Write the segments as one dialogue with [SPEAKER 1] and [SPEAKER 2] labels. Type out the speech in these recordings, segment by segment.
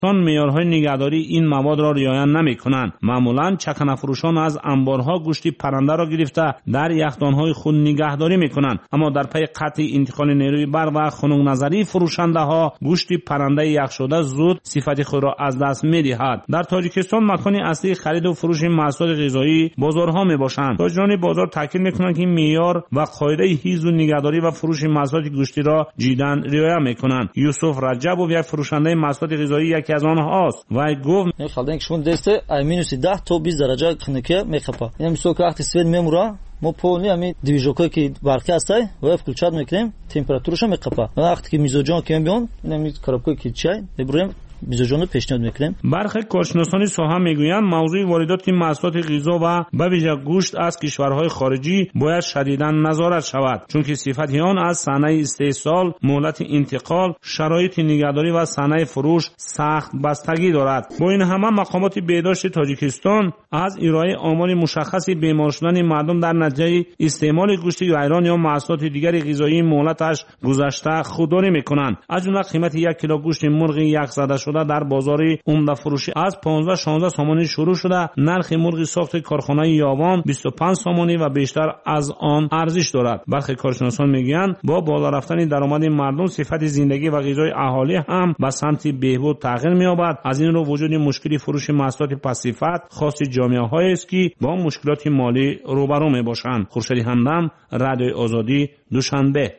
[SPEAKER 1] معیارهای نگهداری این مواد را رعایت نمی‌کنند. معمولاً چکنه‌فروشان از انبارها گوشت پرنده را گرفته در یخدان‌های خود نگهداری می‌کنند، اما در پی قطع انتقال نیروی برق و خنک نظری فروشنده‌ها گوشت پرنده یخ شده زود صفت خود را از دست می‌دهد. در تاجیکستان مکان اصلی خرید و فروش محصولات غذایی بازارها میباشند. تاجران بازار تاکید میکنند که معیار و قاعده حفظ و نگهداری و فروش محصولات گوشتی را جداً رعایت میکنند. یوسف رجبوف یک فروشنده محصولات غذایی یکی از آنهاست و گفت
[SPEAKER 2] خالدن که شون دسته -10 تا 20 درجه خنکه میخپه. یعنی سوک وقتی سوید میموره ما پولی همی دیویژوکایی که برقی هسته و включать میکنیم температурش میخپه. وقتی که میزوجان که میون اینم کارابکایی که چای میبریم بیزوجان پیشنهاد میکنیم.
[SPEAKER 1] برخی کارشناسان ساحه میگویند موضوع واردات محصولات غذا و به ویژه گوشت از کشورهای خارجی باید شدیداً نظارت شود، چون که صفت آن از صحنه استحصال، مهلت انتقال، شرایط نگهداری و صحنه فروش سخت بستگی دارد. با این همه مقامات بهداشت تاجیکستان از ارائه آمار مشخصی بیمار شدن مردم در نتیجه استعمال گوشت ایران یا محصولات دیگر غذایی مهلتش گذشته خودداری میکنند. از جمله قیمت 1 کیلو گوشت مرغ یخ زده شده در بازار عمده فروشی از 15-16 سامانی شروع شده. نرخ مرغ ساخت کارخانه یاوان 25 سامانی و بیشتر از آن ارزش دارد. برخی کارشناسان میگویند با بالا رفتن درآمد مردم صفت زندگی و غذای اهالی هم به سمت بهبود تغییر می‌یابد. از این رو وجود مشکلی فروش محصولات پس‌صفت خاص جامعه‌هایی است که با مشکلات مالی روبرو میباشند. خورشید همدم، رادیوی آزادی، دوشنبه.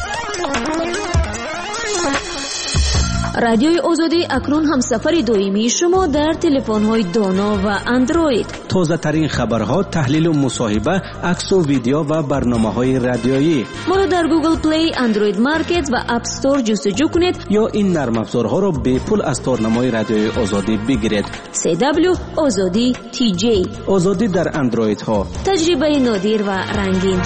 [SPEAKER 3] رادیوی آزادی اکنون هم سفر دائمی شما در تلفن‌های دانا و اندروید.
[SPEAKER 4] تازه ترین خبرها، تحلیل و مصاحبه، عکس و ویدیو و برنامه‌های رادیویی.
[SPEAKER 3] ما را در گوگل پلی، اندروید مارکت و اپ استور جستجو کنید
[SPEAKER 4] یا این نرم افزارها را به پول از تارنمای رادیوی آزادی بگیرید.
[SPEAKER 3] CW آزادی TJ.
[SPEAKER 4] آزادی در اندروید ها.
[SPEAKER 3] تجربه نادر و رنگین.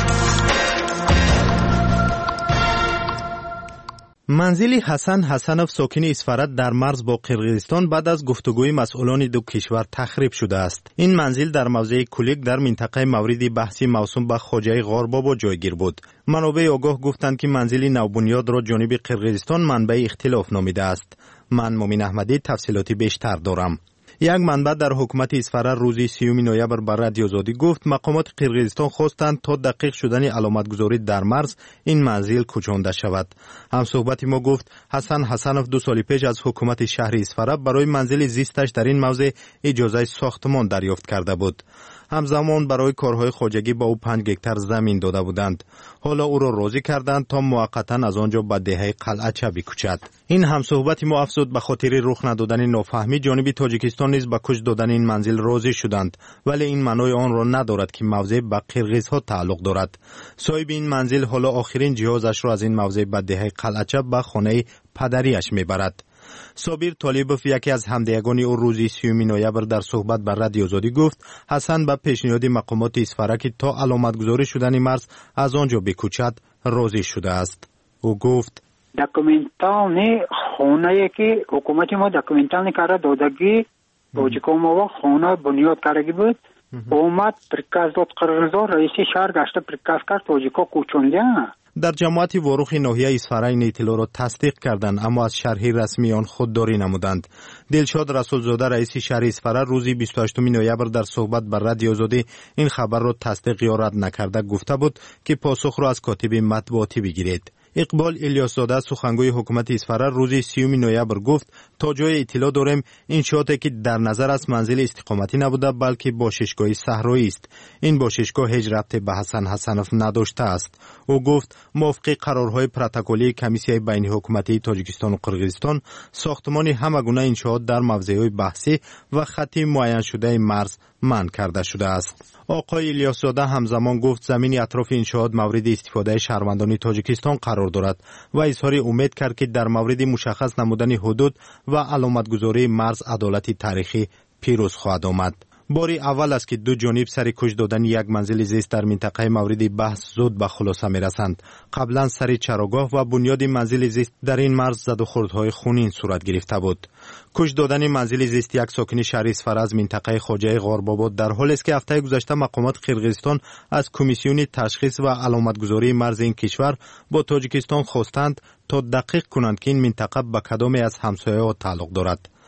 [SPEAKER 5] منزل حسن حسنوف ساکن اسفرت در مرز با قرقیزستان بعد از گفتگوی مسئولان دو کشور تخریب شده است. این منزل در موضع کولیک در منطقه مورد بحثی موسوم به خواجه غاربابا جایگیر بود. منابع آگاه گفتند که منزل نوبنیاد را جانب قرقیزستان منبع اختلاف نامیده است. من مومن احمدی تفصیلاتی بیشتر دارم. یک منبع در حکومت اسفرت روز 30 نوامبر بر رادیو آزادی گفت مقامات قرقیزستان خواستند تا دقیق شدن علامتگذاری در مرز این منزل کوچانده شود. همصحبت ما گفت حسن حسنوف 2 سال پیش از حکومت شهر اسفرت برای منزل زیستش در این موضع اجازه ساختمان دریافت کرده بود. همزمان برای کارهای خواجگی با او 5 هکتار زمین داده بودند. حالا او را راضی کردند تا موقتا از آنجا به دهه قلعچه بکوچد. این همصحبت ما افزود به خاطر رخ ندادن نافهمی جانب تاجیکستان نیز به کوچ دادن این منزل راضی شدند، ولی این معنای آن را ندارد که موضع به قرقیزها تعلق دارد. صاحب این منزل حالا آخرین جهازش را از این موضع به دهه قلعچه به خانه پدریش میبرد. صابر طالبوف یکی از همدیگان او روز 30 نوامبر در صحبت بر رادیو آزادی گفت حسن به پیشنهاد مقامات اسفرت که تا علامتگذاری شدن مرز از آنجا بکوچد راضی شده است. او گفت
[SPEAKER 6] داکومنتالنی خونه که حکومت ما داکومنتالنی کار دادگی توجیکومو خونه بنیاد کردگی بود. اومد پرکاز داد قرارزار رئیس شهر گشته پرکاز کرد توجیکو کوچونده.
[SPEAKER 5] در جماعت واروخ ناحیه اسفرت این اطلاع را تصدیق کردند اما از شرح رسمی آن خودداری نمودند. دلشاد رسولزاده رئیس شهر اسفرت روز 28 نوامبر در صحبت بر رادیو آزادی این خبر را تصدیق یا رد نکرده گفته بود که پاسخ را از کاتب مطبوعاتی بگیرید. اقبال الیاس‌زاده سخنگوی حکومت اسفرت روز 30 نوامبر گفت تا جای اطلاع داریم انشاءاتی که در نظر است منزل استقامتی نبوده بلکه باششگاه صحرایی است. این باششگاه هیچ ربطی به حسن حسنوف نداشته است. او گفت موافق قرارهای پروتکلی کمیسیون بین حکومتی تاجیکستان و قرقیزستان ساختمان همگونه انشاءات در موضع‌های بحثی و خطی معین شده مرز منع کرده شده است. آقای الیاس‌زاده همزمان گفت زمین اطراف انشاءات مورد استفاده شهروندان تاجیکستان قرار دارد و اظهار امید کرد که در مورد مشخص نمودن حدود و علامتگذاری مرز عدالت تاریخی پیروز خواهد آمد. باری اول است که دو جانب سر کش دادن یک منزل زیست در منطقه مورد بحث زود به خلاصه میرسند. قبلا سر چراگاه و بنیاد منزل زیست در این مرز زد و خوردهای خونین صورت گرفته بود. کش دادن منزل زیست یک ساکن شهر اسفرت از منطقه خواجه غاربابا در حالی است که هفته گذشته مقامات قرقیزستان از کمیسیون تشخیص و علامتگذاری مرز این کشور با تاجیکستان خواستند تا دقیق کنند که این منطقه به کدام از همسایه‌ها تعلق دارد.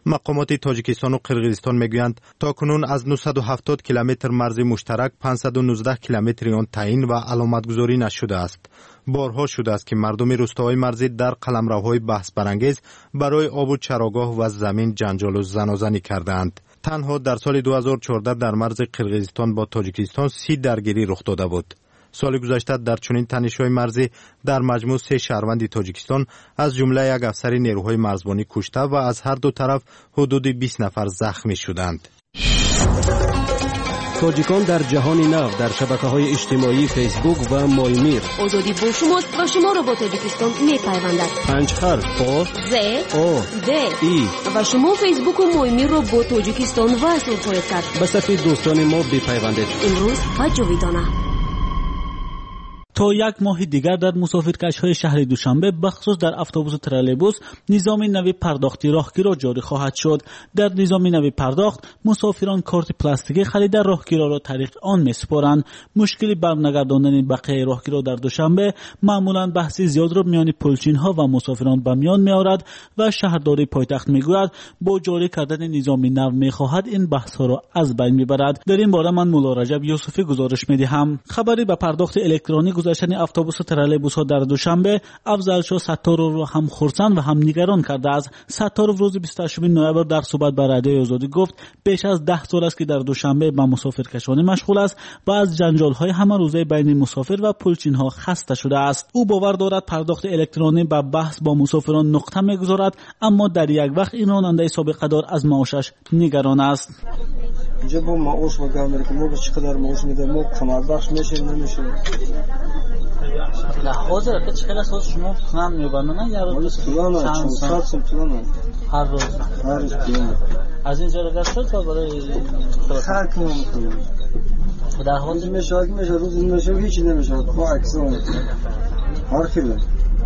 [SPEAKER 5] مقامات تاجیکستان و قرقیزستان میگویند تاکنون از 970 کیلومتر مرز مشترک 519 کیلومتر آن تعیین و علامتگذاری نشده است. بارها شده است که مردم روستاهای مرزی در قلمروهای بحث برانگیز برای آب و چراگاه و زمین جنجال و زنازنی کردند. تنها در سال 2014 در مرز قرقیزستان با تاجیکستان 30 درگیری رخ داده بود. سال گذشته در چنین تنش‌های مرزی در مجموع 3 شهروند تاجیکستان از جمله یک افسر نیروهای مرزبانی کشته و از هر دو طرف حدود 20 نفر زخمی شدند.
[SPEAKER 4] تاجیکان در جهان نو در شبکه‌های اجتماعی فیسبوک و مایمیر.
[SPEAKER 3] آزادی با شماست و شما را با تاجیکستان می‌پیوندد.
[SPEAKER 4] 5 حرف با
[SPEAKER 3] ز
[SPEAKER 4] او
[SPEAKER 3] د
[SPEAKER 4] ای
[SPEAKER 3] و شما فیسبوک و مایمیر را با تاجیکستان وصل خواهید کرد.
[SPEAKER 4] به صفحه دوستان ما بپیوندید.
[SPEAKER 3] امروز و جاویدانه.
[SPEAKER 7] تا یک ماه دیگر در مسافرکش‌های شهر دوشنبه بخصوص در اتوبوس و ترالبوس نظام نوی پرداختی راهگیرا جاری خواهد شد. در نظام نوی پرداخت مسافران کارت پلاستیکی خرید راهگیرا را طریق آن می‌سپارند. مشکلی برنگرداندن بقیه راهگیرا در دوشنبه معمولاً بحثی زیاد را میان پلچین‌ها و مسافران به میان می‌آورد و شهرداری پایتخت می‌گوید با جاری کردن نظام نو می‌خواهد این بحث‌ها را از بین می‌برد. در این باره من مولا رجب یوسفی گزارش می‌دهم. خبری به پرداخت الکترونیک گذاشتن اتوبوس و ترالبوس ها در دوشنبه افضل ستارov را هم خرسند و هم نگران کرده است. ستارov روز 28 نوامبر در صحبت با رادیوی آزادی گفت بیش از 10 سال است که در دوشنبه با مسافرکشانی مشغول است و از جنجال های همه روزه بین مسافر و پلچین ها خسته شده است. او باور دارد پرداخت الکترونیک به بحث با مسافران نقطه میگذارد، اما در یک وقت این راننده سابقه دار از معاشش نگران است.
[SPEAKER 8] اینجا با معاش و گام که ما چقدر معاش میده ما کمر بخش میشه نمیشه.
[SPEAKER 2] نه حاضر که چقدر اساس شما هم میبندن یا روز
[SPEAKER 8] چند ساعت
[SPEAKER 2] هر روز از این جلوه شد تا برای
[SPEAKER 8] خرک نمیکنه
[SPEAKER 2] در حال
[SPEAKER 8] میشه روز نمیشه هیچ نمیشه با عکس اون هر کیلو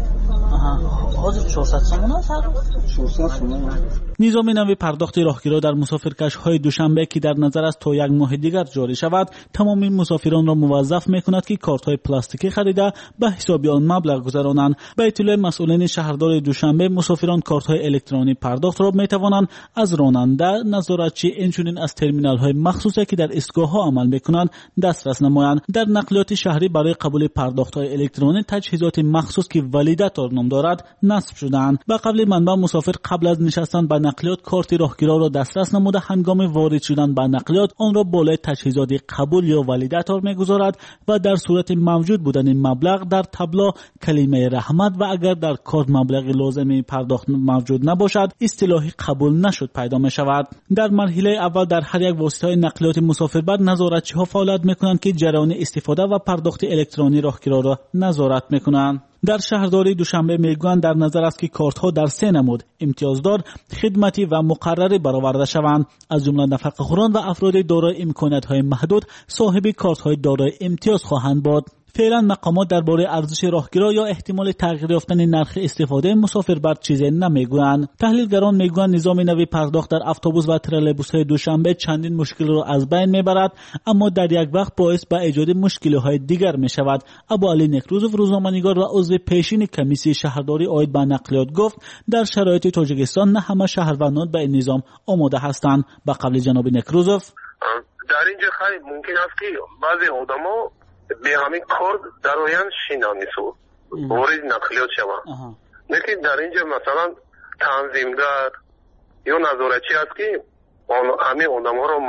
[SPEAKER 2] حاضر 400 سومون است هر روز 400
[SPEAKER 8] سومون.
[SPEAKER 7] نظام نوی پرداخت راهگیرا در مسافرکش‌های دوشنبه که در نظر است تا یک ماه دیگر جاری شود تمام مسافران را موظف می‌کند که کارت‌های پلاستیکی خریده به حساب آن مبلغ گذرانند. به اطلاع مسئولین شهرداری دوشنبه مسافران کارت‌های الکترونیک پرداخت را می‌توانند از راننده، نظارتچی اینچنین از ترمینال‌های مخصوصی که در ایستگاه‌ها عمل می‌کنند دسترس نمایند. در نقلیات شهری برای قبول پرداخت‌های الکترونیک تجهیزات مخصوص که ولیدتور نام دارد نصب شده‌اند. به قبل منبع مسافر قبل از نشستن به نقلیات کارت راهگیرا را دسترس نموده هنگام وارد شدن به نقلیات آن را بالای تجهیزات قبول یا ولیدتور می‌گذارد و در صورت موجود بودن مبلغ در تابلو کلمه رحمت و اگر در کارت مبلغ لازم پرداخت موجود نباشد اصطلاحی قبول نشد پیدا می‌شود. در مرحله اول در هر یک واسطه نقلیات مسافربر نظارتچی‌ها فعالیت می‌کنند که جریان استفاده و پرداخت الکترونیک راهگیرا را نظارت می‌کنند. در شهرداری دوشنبه میگویند در نظر است که کارت‌ها در 3 نمود امتیازدار، خدمتی و مقرری برآورده شوند، از جمله نفقه‌خوران و افراد دارای امکانات‌های محدود صاحب کارت‌های دارای امتیاز خواهند بود. فعلا مقامات درباره ارزش راهگیرا یا احتمال تغییر یافتن نرخ استفاده مسافر بر چیزی نمیگویند. تحلیلگران میگویند نظام نوی پرداخت در اتوبوس و ترالبوس‌های دوشنبه چندین مشکل را از بین میبرد، اما در یک وقت باعث به ایجاد مشکل‌های دیگر میشود. ابوعلی نکروزوف روزنامه‌نگار و عضو پیشین کمیسیون شهرداری عاید به نقلیات گفت در شرایط تاجیکستان نه همه شهروندان به این نظام آماده هستند. به قول جناب نکروزوف
[SPEAKER 9] در اینجا خیلی ممکن است که بعضی آدم‌ها به همین کار در آینده شناسی وارد نقلیات شوند. لیکن در اینجا مثلا تنظیمگر یا نظارتچی است که همین آدم‌ها را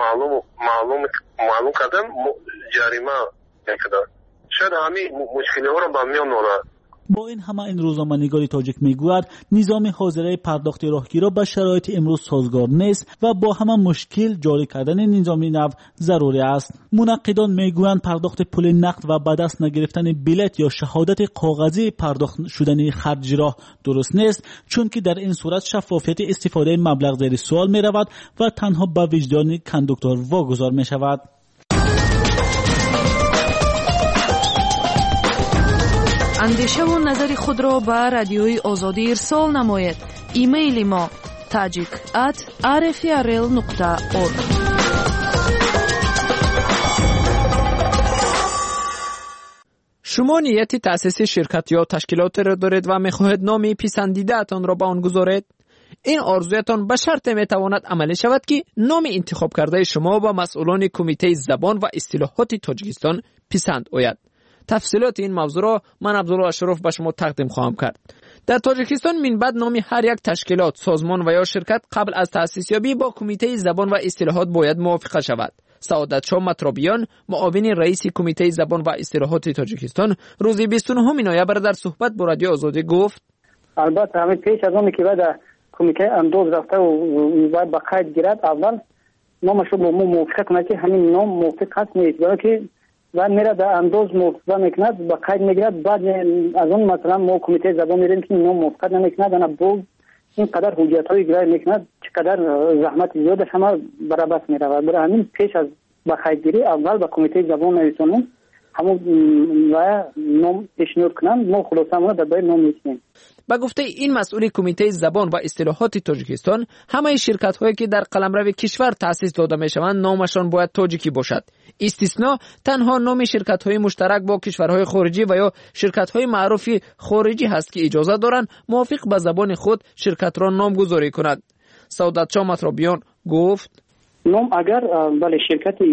[SPEAKER 9] معلوم کردن جریمه می‌کنند. شاید همین مشکل‌ها را به میان آورد.
[SPEAKER 7] با این همه این روزنامه‌نگار تاجیک میگوید نظام حاضره پرداخت راهگیرا به شرایط امروز سازگار نیست و با همه مشکل جاری کردن نظام نو ضروری است. منقدان میگویند پرداخت پول نقد و به دست نگرفتن بلیط یا شهادت کاغذی پرداخت شدن خرج راه درست نیست، چون که در این صورت شفافیت استفاده مبلغ زیر سوال می رود و تنها به وجدان کاندوکتور واگذار می شود.
[SPEAKER 10] اندیشه و نظر خود را به رادیوی آزادی ارسال نمایید. ایمیل ما tajik@rfrl.org.
[SPEAKER 11] شما نیت تأسیس شرکت یا تشکیلات را دارید و می‌خواهید نام پسندیده تان را به آن گذارید؟ این آرزویتان به شرط میتواند عملی شود که نام انتخاب کرده شما و مسئولان کمیته زبان و اصطلاحات تاجیکستان پسند آید. تفصیلات این موضوع را من عبدالله اشرف به شما تقدیم خواهم کرد. در تاجیکستان من بعد نام هر یک تشکیلات، سازمان و یا شرکت قبل از تأسیس یابی با کمیته زبان و اصطلاحات باید موافقه شود. سعادت شاه مطرابیان، معاون رئیس کمیته زبان و اصطلاحات تاجیکستان، روز 29 نوامبر در صحبت با رادیو آزادی گفت:
[SPEAKER 12] البته همه پیش از اون که بعد کمیته اندوز رفته و باید با قید گیرد، اول نامش رو با موافقه کنه که همین نام موافق هست نیست، برای که بعد میره در اندوز موافقه میکند با قید میگیرد. بعد از اون مثلا ما کمیته زبان میریم که نام موافقت نمیکند، انا بود اینقدر حجت های گرای میکند، چقدر زحمت زیادش همه برابر میره. برای همین پیش از با قید گیری اول با کمیته زبان نویسانم همون و نام پیشنهاد کنم، ما خلاصه در باید نام میکنیم.
[SPEAKER 11] با گفته این مسئول کمیته زبان و اصطلاحات تاجیکستان، همه شرکت هایی که در قلمرو کشور تأسیس داده می شوند نامشان باید تاجیکی باشد. استثناء تنها نام شرکت های مشترک با کشورهای خارجی و یا شرکت های معروف خارجی هست که اجازه دارند موافق به زبان خود شرکت را نامگذاری کند. سعادت شاه مطرابیان گفت:
[SPEAKER 12] نام اگر بله شرکتی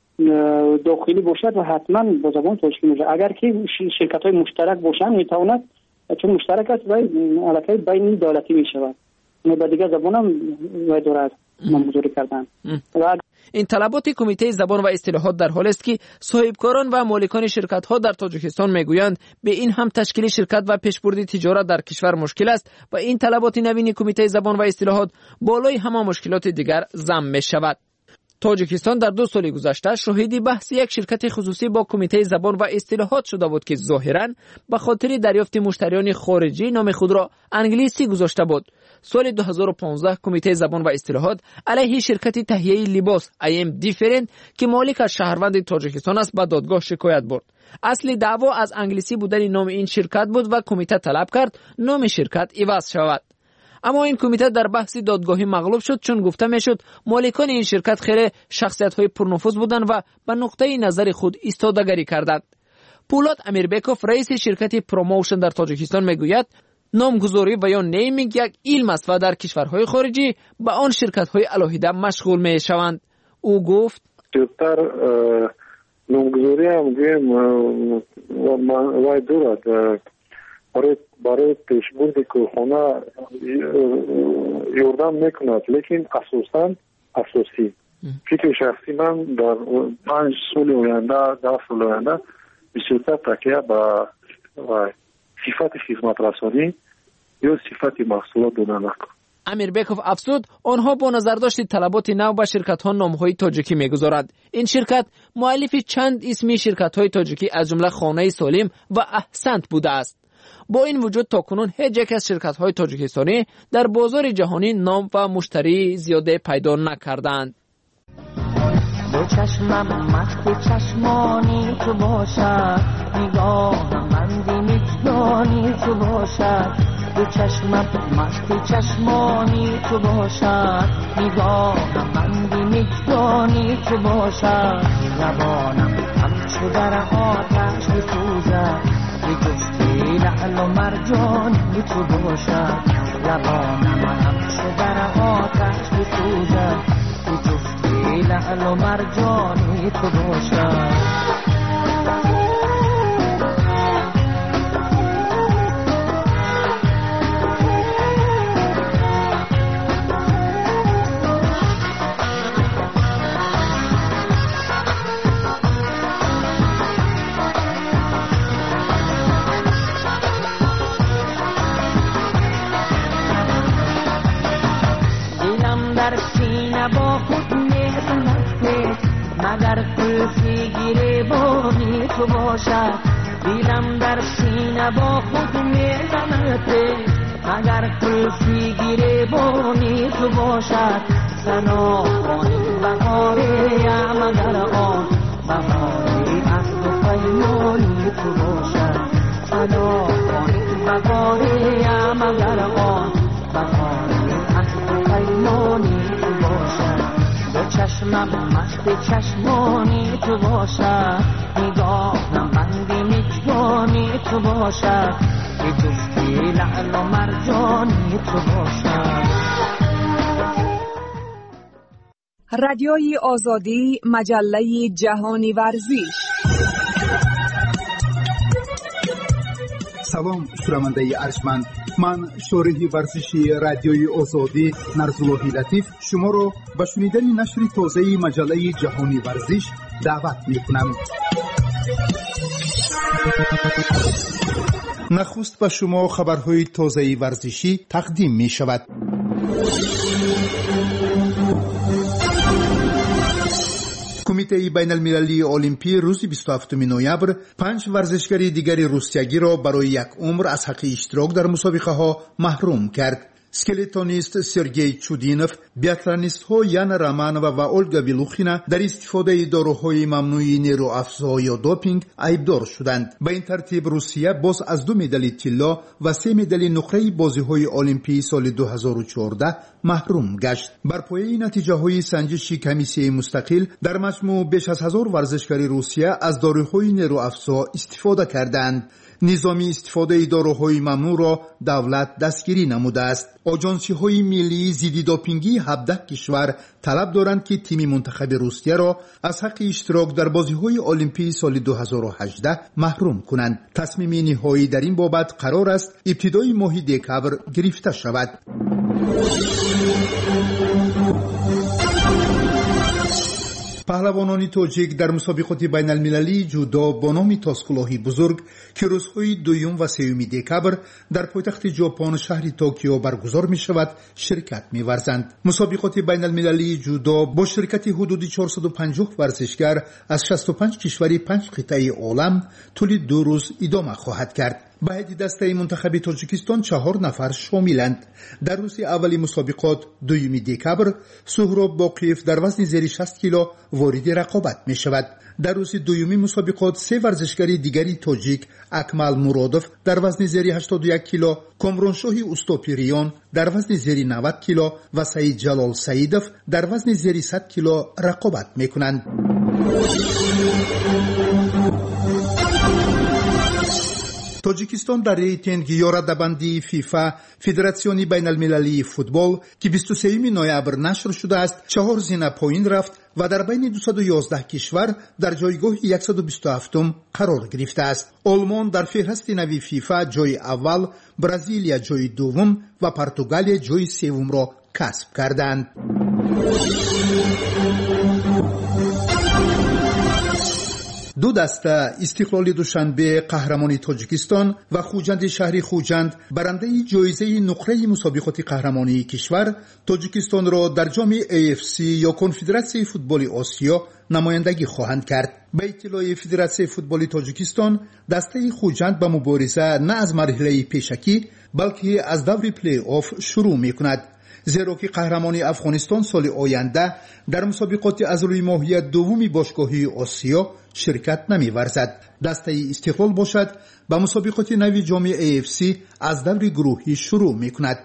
[SPEAKER 12] داخلی باشد و حتما با زبان تاجیکی میشه. اگر که شرکت های مشترک باشند میتواند، چون مشترک است و علاقه بین دولتی می شود، با دیگه زبان هم دارد نامگذاری کردن.
[SPEAKER 11] این طلبات کمیته زبان و اصطلاحات در حال است که صاحبکاران و مالکان شرکت ها در تاجیکستان میگویند به این هم تشکیل شرکت و پیشبرد تجارت در کشور مشکل است و این طلبات نوین کمیته زبان و اصطلاحات بالای همه مشکلات دیگر ضم می شود. تاجیکستان در 2 سال گذشته شاهد بحث یک شرکت خصوصی با کمیته زبان و اصطلاحات شده بود که ظاهراً به خاطر دریافت مشتریان خارجی نام خود را انگلیسی گذاشته بود. سال 2015 کمیته زبان و اصطلاحات علیه شرکت تهیه لباس I am Different که مالک از شهروند تاجیکستان است به دادگاه شکایت برد. اصل دعوا از انگلیسی بودن نام این شرکت بود و کمیته طلب کرد نام شرکت عوض شود. اما این کمیته در بحث دادگاهی مغلوب شد، چون گفته میشد مالکان این شرکت خیلی شخصیت‌های پرنفوذ بودند و به نقطه نظر خود ایستادگی کردند. پولاد امیربکوف رئیس شرکت پروموشن در تاجیکستان میگوید نامگذاری و یا نیمینگ یک علم است و در کشورهای خارجی به آن شرکت‌های علاهیده مشغول میشوند. او گفت:
[SPEAKER 13] زیادتر نامگذاری هم گویم وای دورد برای پیشبرد کارخانه یاردم میکند، لیکن اساسی فکر شخصی من در 5 سال آینده 10 سال آینده بیشتر تکیه به صفت خدمت رسانی یا صفت محصولات دادن نکن.
[SPEAKER 11] امیربکوف افزود آنها با نظرداشت طلبات نو به شرکت ها نامهای تاجیکی میگذارد. این شرکت مؤلف چند اسمی شرکت های تاجیکی از جمله خانه سالم و احسنت بوده است. با این وجود تاکنون هیچ یک از شرکت های تاجیکستانی در بازار جهانی نام و مشتری زیاده پیدا نکردند.
[SPEAKER 14] دو چشمم مخت چشمانی تو باشد، نگاهم بندی مجدانی تو باشد. دو چشمم مخت چشمانی تو باشد، نگاهم بندی مجدانی تو باشد. لبانم همچو در آتش بسوزد، به جفتی لعل و مرجانی تو باشد. لبانم همچو در آتش بسوزد، به جفتی لعل و مرجانی تو باشد. با خود میزند مگر قلفی گریبانی تو باشد. دیلم در سینه با خود میزند مگر قلفی گریبانی تو باشد. سنا آن بهاری مگر آن بهاری عهد و پیمانی تو باشد. سنا آن بهاری مگر آن بهاری عهد و پیمانی تو باشد. دو چشمم مست چشمانی تو باشد، نگاهم بندی مجگانی تو باشد. به جفتی لعل و مرجانی تو باشد.
[SPEAKER 15] رادیوی آزادی، مجله جهانی ورزش.
[SPEAKER 16] سلام شنونده ارجمند، من شارح ورزشی رادیوی آزادی نرزالله لطیف شما را به شنیدن نشر تازه مجله جهانی ورزش دعوت می‌کنم. نخست به شما خبرهای تازه ورزشی تقدیم می شود. کمیته بین المللی المپی روز 27 نوامبر 5 ورزشکار دیگر روسیایی را برای یک عمر از حق اشتراک در مسابقه ها محروم کرد. اسکلتونیست سرگئی چودینوف، بیاتلانیست ها یان رامانووا و اولگا ویلوخینا در استفاده داروهای ممنوع نیروافزا یا دوپینگ عیبدار شدند. به این ترتیب روسیه باز از 2 مدال طلا و 3 مدال نقره بازی‌های المپی سال 2014 محروم گشت. بر پایه نتیجه های سنجش کمیسیون مستقل در مجموع بیش از 1000 ورزشکار روسیه از داروهای نیروافزا استفاده کردند. نظامی استفاده داروهای ممنوع را دولت دستگیری نموده است. آژانسی های ملی ضد دوپینگی 17 کشور طلب دارند که تیم منتخب روسیه را از حق اشتراک در بازی‌های المپی سال 2018 محروم کنند. تصمیم نهایی در این بابت قرار است ابتدای ماه دکامبر گرفته شود. پهلوانان تاجیک در مسابقات بین المللی جودو با نام تاسکلاهی بزرگ که روزهای 2 و 3 دکامبر در پایتخت ژاپن شهر توکیو برگزار می شود شرکت می ورزند. مسابقات بین المللی جودو با شرکت حدود 450 ورزشکار از 65 کشور 5 قطعه عالم طول 2 روز ادامه خواهد کرد. به هیئت دسته منتخب تاجیکستان 4 نفر شاملند. در روز اولی مسابقات 2 دکامبر سهراب باقیف در وزن زیر 60 کیلو وارد رقابت می شود. در روز دومی مسابقات 3 ورزشکار دیگری تاجیک اکمل مرادوف در وزن زیر 81 کیلو، کامرانشاه استوپیریان در وزن زیر 90 کیلو و سعید جلال سعیدوف در وزن زیر 100 کیلو رقابت می کنند. تاجیکستان در ریتینگ یا رده‌بندی فیفا فدراسیون بین المللی فوتبال که 23 نوامبر نشر شده است 4 زینه پایین رفت و در بین 211 کشور در جایگاه 127 قرار گرفته است. آلمان در فهرست نوی فیفا جای اول، برزیلیا جای دوم و پرتغال جای سوم را کسب کردند. دو دسته استقلال دوشنبه قهرمانی تاجیکستان و خوجند شهری خوجند برنده جایزه نقره مسابقات قهرمانی کشور تاجیکستان را در جام AFC یا کنفدراسیون فوتبال آسیا نمایندگی خواهند کرد. به اطلاع فدراسیون فوتبال تاجیکستان دسته خوجند به مبارزه نه از مرحله پیشکی بلکه از دور پلی آف شروع می‌کند، زیرا که قهرمانی افغانستان سال آینده در مسابقات از روی ماهیت دومی باشگاهی آسیا شرکت نمی‌ورزد. دسته استقلال باشد به مسابقات نوی جام AFC از دور گروهی شروع می‌کند.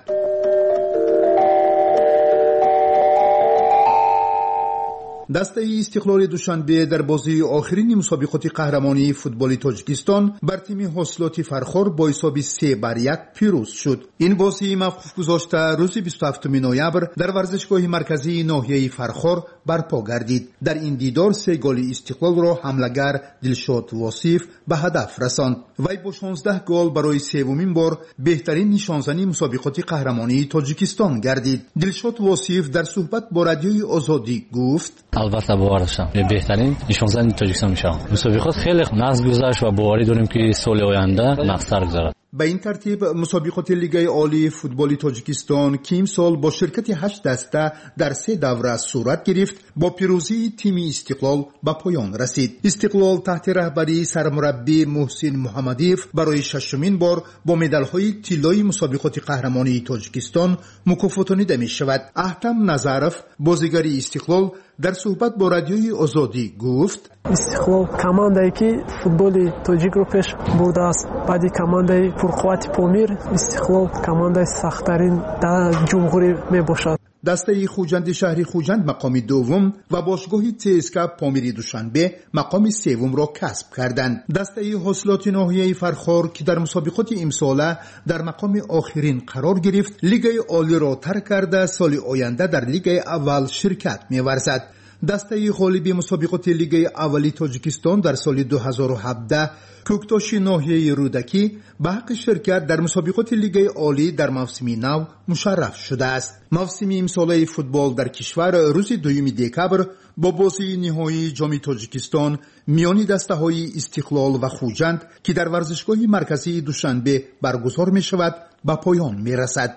[SPEAKER 16] دسته استقلال دوشنبه در بازی آخرین مسابقات قهرمانی فوتبال تاجیکستان بر تیم حاصلات فرخار با حساب 3-1 پیروز شد. این بازی موقوف گذاشته روز 27 نوامبر در ورزشگاه مرکزی ناحیه فرخار برپا گردید. در این دیدار 3 گل استقلال را حمله‌گر دلشاد واصف به هدف رساند. وی با 16 گل برای سومین بار بهترین نشانزنی مسابقات قهرمانی تاجیکستان گردید. دلشاد واصف در صحبت با رادیوی آزادی گفت:
[SPEAKER 17] البته باور داشتم بهترین نشانزن تاجیکستان میشه. مسابقات خیلی نقص گذشت و باوری داریم که سال آینده نقص‌تر گذرد.
[SPEAKER 16] به این ترتیب مسابقات لیگ عالی فوتبال تاجیکستان که امسال با شرکت 8 دسته در 3 دوره صورت گرفت با پیروزی تیم استقلال به پایان رسید. استقلال تحت رهبری سرمربی محسن محمدیف برای 6مین بار با مدال‌های طلایی مسابقات قهرمانی تاجیکستان مکافاتانیده می شود. احتم نظرف بازیگر استقلال در صحبت با رادیوی آزادی گفت:
[SPEAKER 18] استقلال کماندایی که فوتبال تاجیک رو پیش برده است. بعدی کماندای پرقوت پامیر استقلال کمانده سخت‌ترین در جمهوری میباشد.
[SPEAKER 16] دسته خوجند شهری خوجند مقام دوم و باشگاه تسکا پامیری دوشنبه مقام سوم را کسب کردند. دسته حاصلات ناحیه فرخار که در مسابقات امساله در مقام آخرین قرار گرفت، لیگ عالی را ترک کرده سال آینده در لیگ اول شرکت می‌ورزد. دسته غالب مسابقات لیگ اولی تاجیکستان در سال 2017 کوکتاش ناحیه رودکی به حق شرکت در مسابقات لیگ عالی در موسم نو مشرف شده است. موسم امساله فوتبال در کشور روز 2 دکبر با بازی نهایی جام تاجیکستان میان دسته های استقلال و خوجند که در ورزشگاه مرکزی دوشنبه برگزار می شود به پایان می رسد.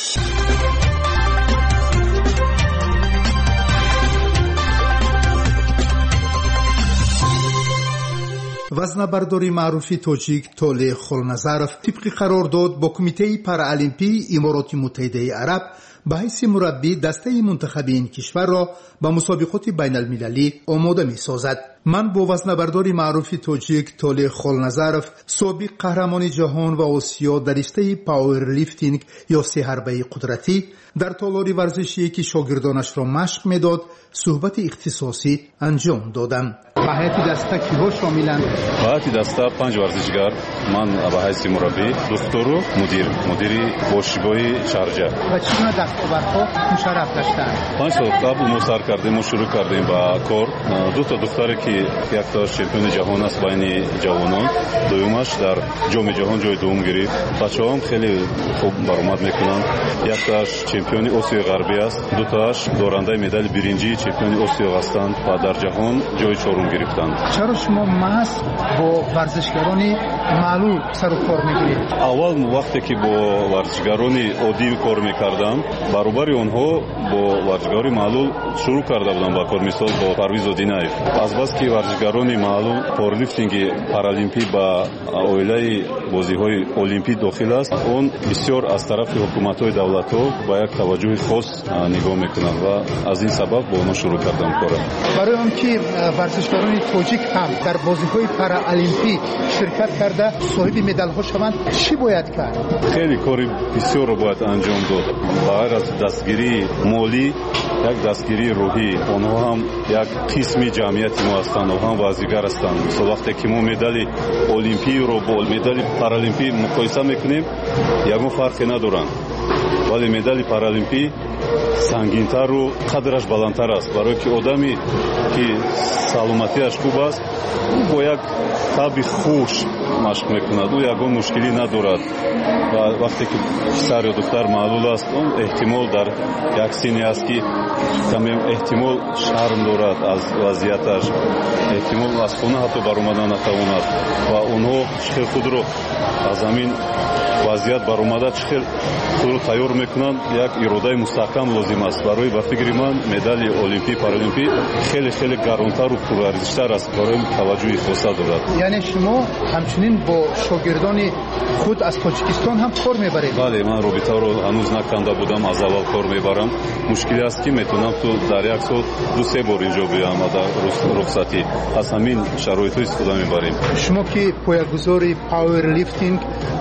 [SPEAKER 16] وزنه‌برداری معروفی تاجیک توله خلنظرف طبق قرارداد با کمیته پارالمپی امارات متحده عرب به حیث مربی دسته منتخب این کشور را به مسابقات بین المللی آماده می سازد. من با وزنه‌برداری معروفی تاجیک توله خلنظرف سابق قهرمان جهان و آسیا در رشته پاور لیفتینگ یا سه حربه قدرتی در تالار ورزشی که شاگردانش را مشق میداد صحبت اختصاصی انجام دادم. به هیئت دسته کیها شاملند؟
[SPEAKER 19] به هیئت دسته 5 ورزشگر، من به حیث مربی، دکتر و مدیری باشگاه شارجه.
[SPEAKER 16] و چگونه دستاوردها مشرف داشتند؟
[SPEAKER 19] 5 سال قبل ما سر کردیم، ما شروع کردیم با کار. 2 تا دختری که یک تا چمپیون جهان است بین جوانان، دومش در جام جهان جای دوم گرفت. بچه‌ها هم خیلی خوب برآمد میکنن. یک تاش چمپیون آسیا غربی است، 2 تاش دارنده مدال برنجی چمپیون آسیا هستند و در جهان جای چهارم گرفتند.
[SPEAKER 16] چرا شما محض با ورزشگران معلول سر و کار میگیرید؟
[SPEAKER 19] اول وقتی که با ورزشگران عادی کار میکردم، برابر آنها با ورزشگران معلول شروع کرده بودم با کار. مثال با پرویز دیناев. از بس که ورزشگران معلول پاورلیفتینگ پارالمپی با اویلای بازی‌های المپی داخل است، اون بسیار از طرف حکومت‌های دولت‌ها با یک توجه خاص نگاه میکنند و از این سبب با اونها شروع کردم کار.
[SPEAKER 16] برای هم که ورزشکاران تاجیک هم در بازی‌های پارالمپی شرکت کرده صاحب مدال‌ها شوند، چی باید کرد؟
[SPEAKER 19] خیلی کاری بسیار رو باید انجام داد. غیر از دستگیری مالی، یک دستگیری روحی، اونها هم یک قسمی جمعیت ما هستند و هم بازیگر هستند. مثلا وقتی که ما مدال المپی رو با مدال پارالمپی مقایسه میکنیم، یگان فرقی ندارند. ولی مدال پارالمپی سنگین‌تر و قدرش بلندتر است. برای که آدمی که سلامتیش خوب است، با یک طبع خوش مشق میکند، او یگان مشکلی ندارد. و وقتی که پسر یا دختر معلول است، اون احتمال در یک سنی است که کمی احتمال شرم دارد از وضعیتش، احتمال از خانه حتی برآمدن نتواند و اونها چخیل خود رو از همین وضعیت برآمده چخیل خود رو تیار میکنند. یک اراده مستحکم لازم است. برای به فکر من مدال المپی پارالمپی خیلی خیلی گرانتر و پرارزشتر است، برای توجه خاصه دارد.
[SPEAKER 16] یعنی شما همچنین با شاگردان خود از تاجیکستان هم کار میبرید؟
[SPEAKER 19] بله، من رابطه رو هنوز نکنده بودم، از اول کار میبرم. مشکلی است که میتونم تو در یک سال 2-3 بار اینجا بیام در رخصتی. از همین شرایط استفاده میبریم.
[SPEAKER 16] شما که پایه‌گذار پاور لیفتینگ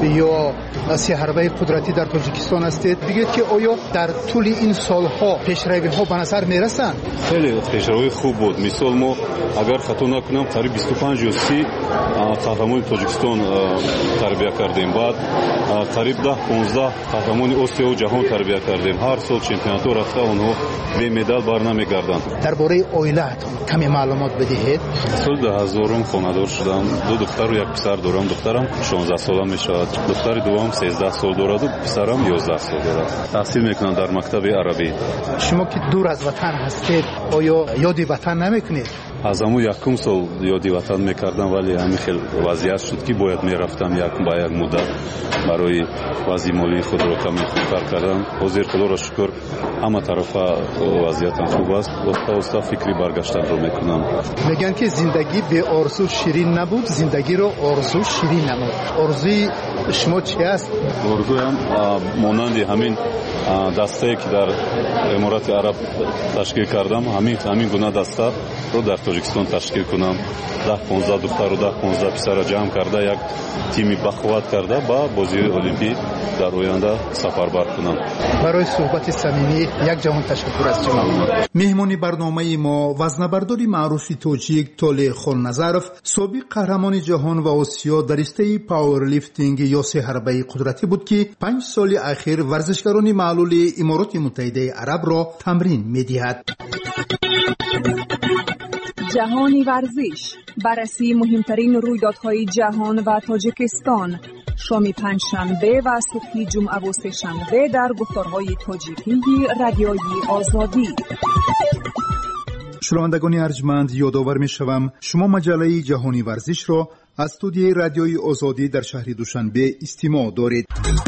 [SPEAKER 16] یا سه حربه قدرتی در تاجیکستان هستید، بگید که آیا در طول این سالها پیشروی‌ها به نظر میرسند؟
[SPEAKER 19] خیلی پیشروی خوب بود. مثال ما اگر خطا نکنم قریب 25 یا 30 قهرمان تاجیکستان تربیت کردیم. بعد قریب 10-15 قهرمان آسیا و جهان تربیت کردیم. هر سال چمپیونات رفته اونها به مدال برنمیگردند.
[SPEAKER 16] درباره عائله‌تون کمی معلومات بدهید.
[SPEAKER 19] سال 2000 خانه‌دار شدم. 2 دختر و 1 پسر دارم. دخترم 16 ساله میشود. دختر دوم 13 سال دارد و پسرم 11 سال دارد. تحصیل میکنند در مکتب عربی.
[SPEAKER 16] شما که دور از وطن هستید، آیا یادی وطن نمیکنید؟
[SPEAKER 19] از همون 1 سال یادی وطن میکردم، ولی همین خیلی وضعیت شد که باید میرفتم با یک مدت برای وضعیت مالی خود رو کمی خوبتر کردم. حاضر خدا را شکر همه طرف وضعیتم خوب است. وقتا فکری برگشتن رو میکنم.
[SPEAKER 16] میگن که زندگی به آرزو شیرین نبود، زندگی رو آرزو شیرین نمود. آرزوی شما چی است؟
[SPEAKER 19] آرزویم مانند همین дастае ки дар эморати араб ташкил кардам, ҳамин гуна дастаро дар тоҷикистон ташкил кунам. 10-15 духтару 10-15 писара ҷамъ карда як тими бахуват карда ба бозиҳои олимпӣ дар оянда сафарбар кунам.
[SPEAKER 16] барои суҳбати самимӣ як ҷаҳон ташаккур аз шумо. меҳмони барномаи мо вазнабардори маъруфи тоҷик Толе Холназаров, собиқ қаҳрамони ҷаҳон ва Осиё дар ристаи пауэрлифтинг ёсе ҳарбаи қудратӣ буд ки 5 соли ахир варзишгарони маълули Имороти Муттаҳидаи Арабро тамрин медиҳад.
[SPEAKER 15] جهانی ورزش، بررسی مهمترین رویدادهای جهان و تاجیکستان، شام پنجشنبه و صبح جمعه و سه‌شنبه در گفتارهای تاجیکی رادیوی آزادی.
[SPEAKER 16] شنوندگان ارجمند، یادآور می‌شوم شما مجله جهانی ورزش را از استودیوی رادیوی آزادی در شهر دوشنبه استماع دارید.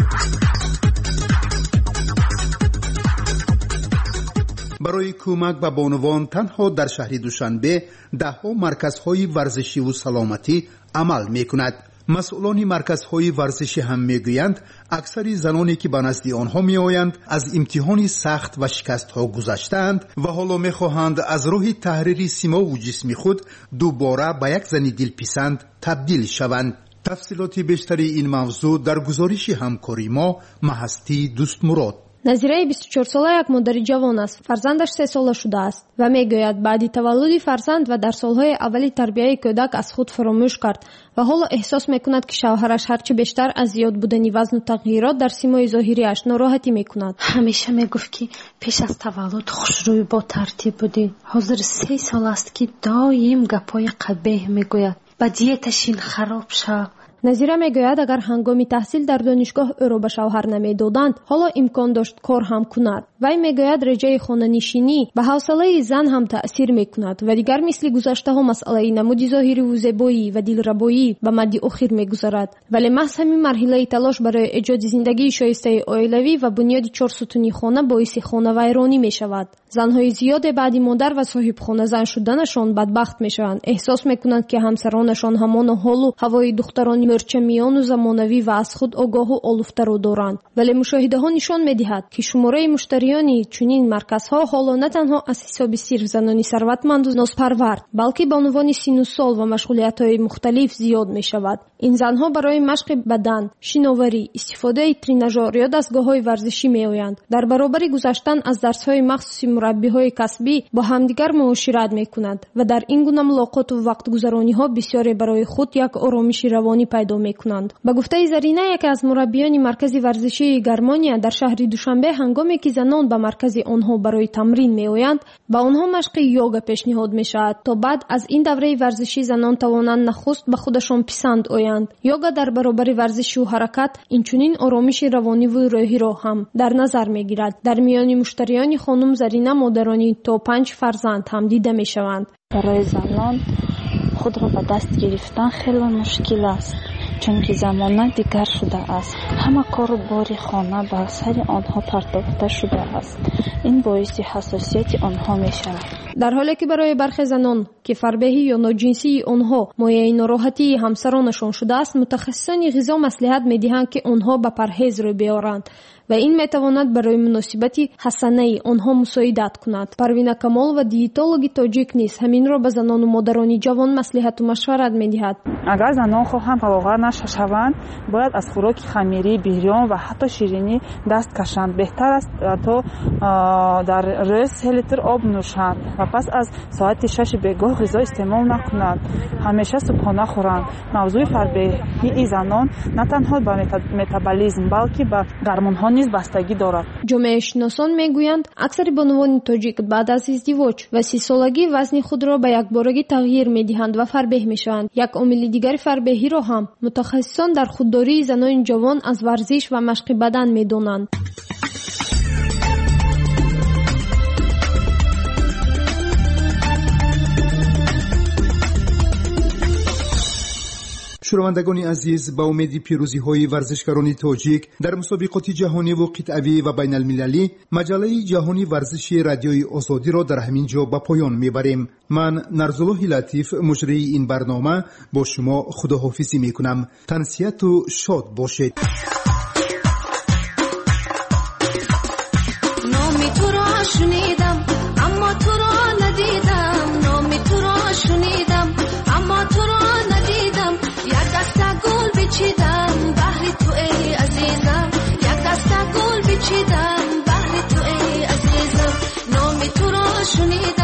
[SPEAKER 16] برای کمک به بانوان تنها در شهر دوشنبه 10 مرکزهای ورزشی و سلامتی عمل می‌کند. مسئولان مرکزهای ورزشی هم میگویند اکثر زنانی که به نزد آنها میآیند از امتحان سخت و شکست‌ها گذشته‌اند و حالا می‌خواهند از راه تحریر سیما و جسم خود دوباره به یک زن دلپسند تبدیل شوند. تفصیلات بیشتری این موضوع در گزارش همکاری ما محستی دوستمراد.
[SPEAKER 20] назираи 24 сола як модари ҷавон аст. фарзандаш 3 сола шудааст ва мегӯяд баъди таваллуди фарзанд ва дар солҳои аввали тарбияи кӯдак аз худ фаромӯш кард ва ҳоло эҳсос мекунад ки шавҳараш ҳарчи бештар аз зиёд будани вазну тағйирот дар симои зоҳириаш нороҳатӣ мекунад.
[SPEAKER 21] ҳамеша мегуфт ки пеш аз таваллуд хушрӯй бо тартиб будӣ. ҳозир 3 сол аст ки доим гапҳои қабеҳ мегӯяд. ба диеташин хароб шав.
[SPEAKER 20] назира мегӯяд агар ҳангоми таҳсил дар донишгоҳ ӯро ба шавҳар намедоданд, ҳоло имкон дошт кор ҳам кунад. вай мегӯяд реҷаи хонанишинӣ ба ҳавсалаи зан ҳам таъсир мекунад ва дигар мисли гузаштаҳо масъалаи намуди зоҳириву зебоӣ ва дилрабоӣ ба мадди охир мегузарад. вале маҳз ҳамин марҳилаи талош барои эҷоди зиндагии шоистаи оилавӣ ва бунёди 4 сутуни хона боиси хонавайронӣ мешавад. занҳои зиёде баъди модар ва соҳибхоназан шуданашон бадбахт мешаванд. эҳсос мекунанд ки ҳамсаронашон ҳамоно ҳолу ҳавои духтарони мӯрчамиёну замонавӣ ва аз худ огоҳу олуфтаро доранд. вале мушоҳидаҳо нишон медиҳад ки шумораи муштариёни чунин марказҳо ҳоло на танҳо аз ҳисоби сирф занони сарватманду нозпарвард, балки ба унвони сину сол ва машғулиятҳои мухталиф зиёд мешавад. ин занҳо барои машқи бадан, шиноварӣ, истифодаи тренажёр ё дастгоҳҳои варзишӣ меоянд. дар баробари гузаштан аз дарсҳои махсуси мураббиҳои касбӣ бо ҳамдигар муошират мекунанд ва дар ин гуна мулоқоту вақтгузарониҳо бисёре барои худ як оромиши равонӣ пайдо мекунанд. ба гуфтаи Зарина, яке аз мураббиёни маркази варзишии Германия, дар шаҳри Душанбе ҳангоме ки занон ба маркази онҳо барои тамрин меоянд, ба онҳо машқи йога пешниҳод мешавад, то баъд аз ин давраи варзишӣ занон тавонанд нахуст ба худашон писанд оянд. йога дар баробари варзишу ҳаракат инчунин оромиши равониву рӯҳиро ҳам дар назар мегирад. дар миёни муштариёни хонум Зарина модарони то 5 фарзанд ҳам дида мешаванд.
[SPEAKER 22] барои занон худро ба даст гирифтан хеле мушкил аст, чунки замона дигар шуда аст. ҳама кору бори хона ба сари онҳо партофта шудааст. ин боиси ҳассосияти онҳо мешавад.
[SPEAKER 20] дар ҳоле ки барои бархе занон ки фарбеҳӣ ё ноҷинсии онҳо мояи нороҳатии ҳамсаронашон шудааст, мутахассисони ғизо маслиҳат медиҳанд ки онҳо ба парҳез рӯй биёранд ва ин метавонад барои муносибати ҳасанаи онҳо мусоидат кунад. Парвина Камол ва диетологи тоҷик низ ҳаминро ба занону модарони ҷавон маслиҳату машварат медиҳад.
[SPEAKER 23] агар занон хоҳанд балоғат нашаванд, бояд аз хӯроки хамирӣ, бирён ва ҳатто ширинӣ даст кашанд. беҳтар аст то дар рӯз 3 литр об нӯшанд ва пас аз соати 6 бегоҳ ғизо истеъмол накунанд. ҳамеша субҳона хӯранд. мавзӯи фарбеҳии занон на танҳо ба метаболизм, балки ба гормонҳо низ бастагӣ дорад.
[SPEAKER 20] ҷомеашиносон мегӯянд аксари бонувони тоҷик баъд аз издивоҷ ва 30-солагӣ вазни худро ба якборагӣ тағйир медиҳанд ва фарбеҳ мешаванд. як омили дигари фарбеҳиро ҳам мутахассисон дар худдории занони ҷавон аз варзиш ва машқи бадан медонанд.
[SPEAKER 16] شنوندگان عزیز، با امید پیروزی‌های ورزشکاران تاجیک در مسابقات جهانی و قطعی و بین المللی، مجله جهانی ورزشی رادیوی آزادی را در همین جا به پایان میبریم. من نرزالله لطیف، مجری این برنامه، با شما خداحافظی میکنم. تنسیت و شاد باشید.
[SPEAKER 1] میدم